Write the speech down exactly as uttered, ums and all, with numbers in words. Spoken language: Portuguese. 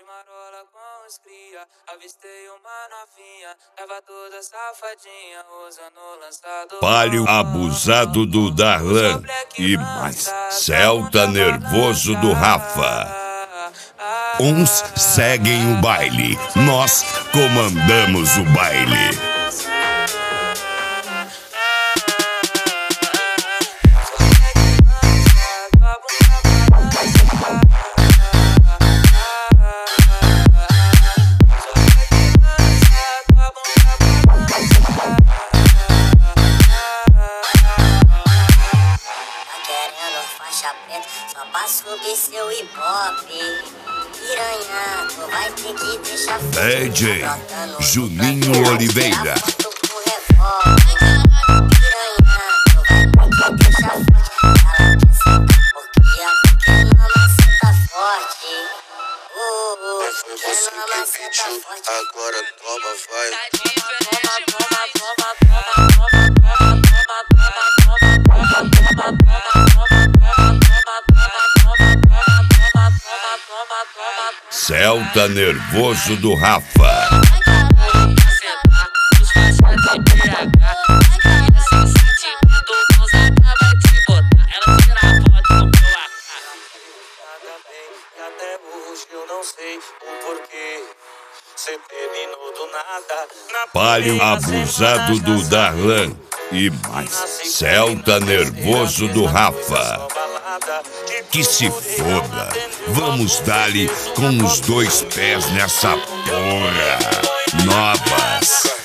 De marola com os cria, avistei uma novinha, tava toda safadinha, usando lançador. Palio abusado do Darlan e mais Celta nervoso do Rafa. Uns seguem o baile, nós comandamos o baile. Faixa preta, só pra subir seu ibope. Piranha, tu vai ter que deixar D J Juninho Oliveira. Agora toma, vai. Celta nervoso do Rafa. Até hoje eu não sei o porquê. Cê terminou do nada. Palio abusado do Darlan e mais Celta nervoso do Rafa. Que se foda, vamos dar-lhe com os dois pés nessa porra. Novas.